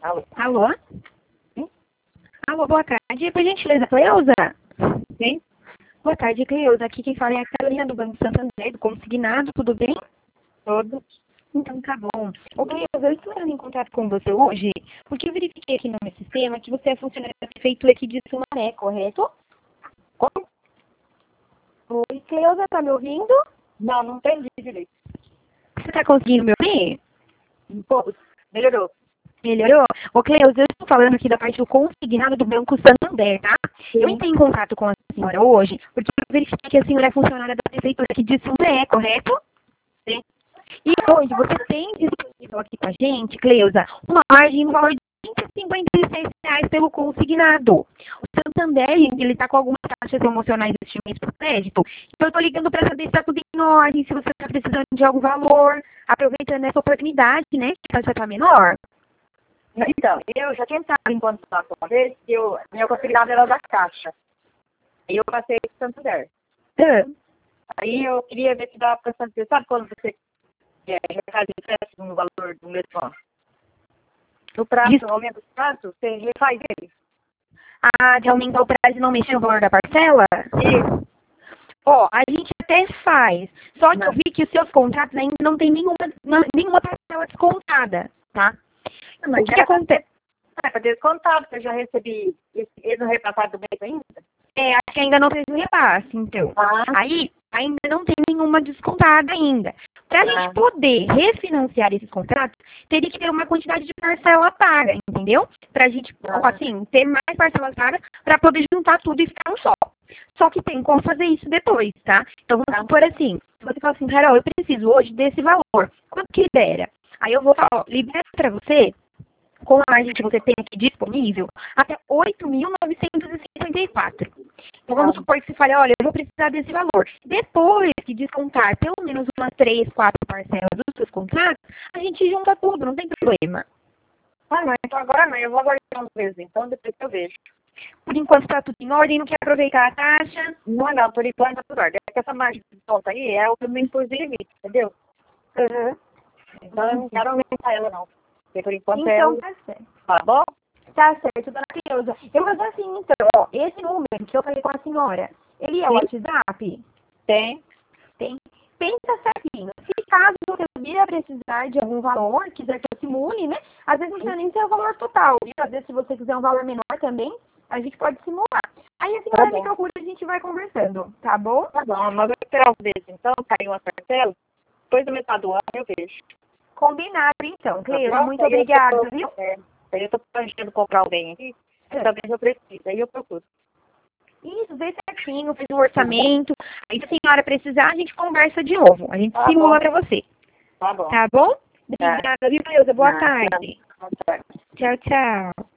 Alô? Alô? Sim? Alô, boa tarde. Por gentileza, Cleusa? Sim? Boa tarde, Cleusa. Aqui quem fala é a Carolina do Banco Santander, do Consignado. Tudo bem? Todo. Então tá bom. Ô, Cleusa, eu estou entrando em contato com você hoje porque eu verifiquei aqui no meu sistema que você é funcionária da Prefeitura aqui de Sumaré, correto? Como? Oi, Cleusa, tá me ouvindo? Não, não entendi direito. Você tá conseguindo me ouvir? Um pouco. Melhorou. Melhorou? Ô, Cleusa, eu estou falando aqui da parte do Consignado do Banco Santander, tá? Eu Sim. entrei em contato com a senhora hoje porque eu verifiquei que a senhora é funcionária da Prefeitura aqui de Sumaré, correto? Sim. E hoje você tem disponível aqui com a gente, Cleusa, uma margem no valor de R$ 156 pelo consignado. O Santander, ele está com algumas taxas promocionais este mês para crédito. Então eu estou ligando para saber se está tudo em ordem, se você está precisando de algum valor, aproveitando essa oportunidade, né, que a taxa está menor. Então, eu já tinha entrado em contato uma vez que meu consignado era da Caixa. Aí eu passei para o Santander. Aí eu queria ver se dava para Santander. Sabe quando você já faz empréstimo no valor do mesmo ano? No prazo, no aumento do prazo, você refaz ele. Ah, de aumentar o prazo e não mexer no valor da parcela? Isso. Ó, a gente até faz, só que eu vi que os seus contratos ainda não tem nenhuma parcela descontada, tá? Mas O que acontece? para descontado, que eu já recebi esse no repassado do mês ainda. Acho que ainda não fez o repasse, então. Aí, ainda não tem nenhuma descontada ainda. Para a gente poder refinanciar esses contratos, teria que ter uma quantidade de parcela paga, entendeu? Para a gente, assim, ter mais parcelas pagas para poder juntar tudo e ficar um só. Só que tem como fazer isso depois, tá? Então, vamos supor assim, se você fala assim, Carol, eu preciso hoje desse valor, quanto que libera? Aí eu vou falar, ó, libera para você, com a margem que você tem aqui disponível, até 8.954. Então, vamos supor que você fale, olha, eu vou precisar desse valor. Depois que descontar pelo menos umas 3, 4 parcelas dos seus contratos, a gente junta tudo, não tem problema. Mas então agora não, eu vou aguardar uns meses, então depois que eu vejo. Por enquanto está tudo em ordem, não quer aproveitar a taxa? Não, por enquanto tá tudo ordem. É que essa margem de desconto aí é o que eu me impus de limite, entendeu? Então eu não quero aumentar ela não. Porque por enquanto então, tá certo. Tá bom? Tá certo, dona Cleusa. Eu vou fazer assim, então, ó, esse número que eu falei com a senhora, ele é o WhatsApp? Tem. Tem. Pensa certinho. Se caso você vir a precisar de algum valor, quiser que eu simule, né? Às vezes não precisa nem ser o valor total, viu? Às vezes se você quiser um valor menor também, a gente pode simular. Aí a senhora me procura e a gente vai conversando, tá bom? Tá bom, mas eu vou esperar uns meses então, cair uma parcela, depois da metade do ano eu vejo. Combinado, então. Cleusa, muito Aí obrigada, viu? Aí eu tô planejando comprar um bem aqui, talvez eu precise, aí eu procuro. Isso, vê certinho, fez um orçamento. Aí se a senhora precisar, a gente conversa de novo. A gente simula pra você. Tá bom. Tá bom? Obrigada, viu, Cleusa? Boa tarde. Boa tarde. Tchau, tchau.